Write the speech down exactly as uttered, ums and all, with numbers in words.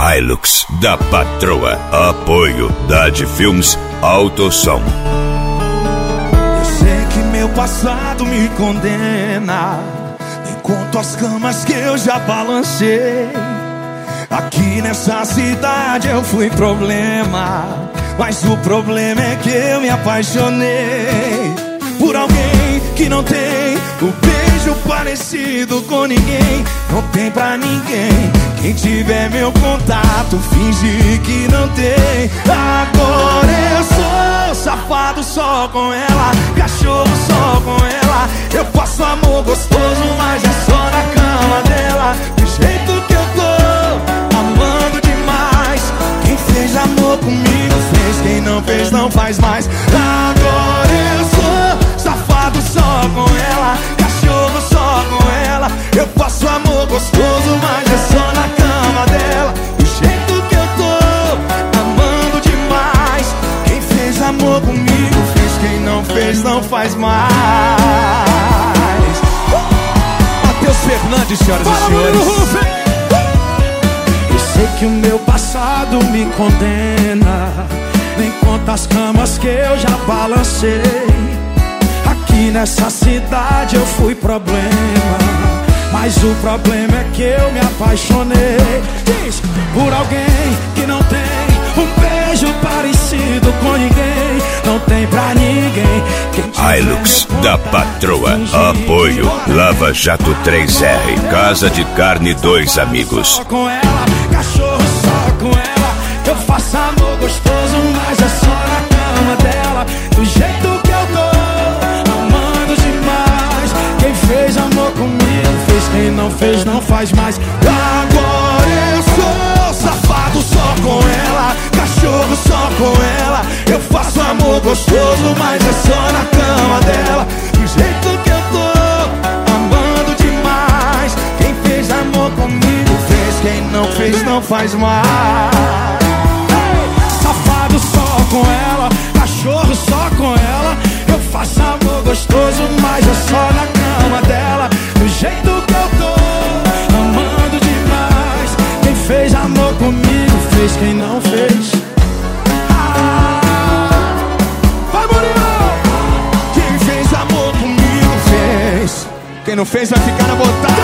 Hilux da Patroa. Apoio Dade Filmes Autosom. Eu sei que meu passado me condena, nem conto as camas que eu já balancei. Aqui nessa cidade eu fui problema, mas o problema é que eu me apaixonei por alguém que não tem o beijo parecido com ninguém. Não tem pra ninguém. Quem tiver meu contato, finge que não tem. Agora eu sou safado só com ela, cachorro só com ela. Eu faço amor gostoso, mas é só na cama dela. Do jeito que eu tô, amando demais. Quem fez amor comigo fez, quem não fez não faz mais. Agora eu sou safado só com ela, cachorro só com ela. Eu faço amor gostoso, mas é só na cama dela. Do jeito que eu tô, amando demais. Quem fez amor comigo fez, quem não fez não faz mais. Matheus Fernandes, senhoras e senhores. Eu sei que o meu passado me condena, nem conta as camas que eu já balancei. Aqui nessa cidade eu fui problema, mas o problema é que eu me apaixonei. Diz, por alguém que não tem um beijo parecido com ninguém. Não tem pra ninguém. Hilux da Patroa. Apoio Lava Jato três R. Casa de Carne dois Amigos. Só com ela, cachorro só com ela. Eu faço amor gostoso, mas é só na cama dela. Do jeito que eu tô, amando demais. Quem fez amor comigo fez, quem não fez não faz mais. Agora eu sou safado só com ela, cachorro só com ela. Eu faço amor gostoso, mas é só na cama dela. Do jeito que eu tô, amando demais. Quem fez amor comigo fez, quem não fez não faz mais. Safado só com ela, cachorro só com ela. Eu faço amor gostoso, mas é só na cama dela. Do jeito que eu tô, amando demais. Quem fez amor comigo fez, quem não fez. Ah, vai, Murilo! Quem fez amor comigo fez, quem não fez vai ficar na botada.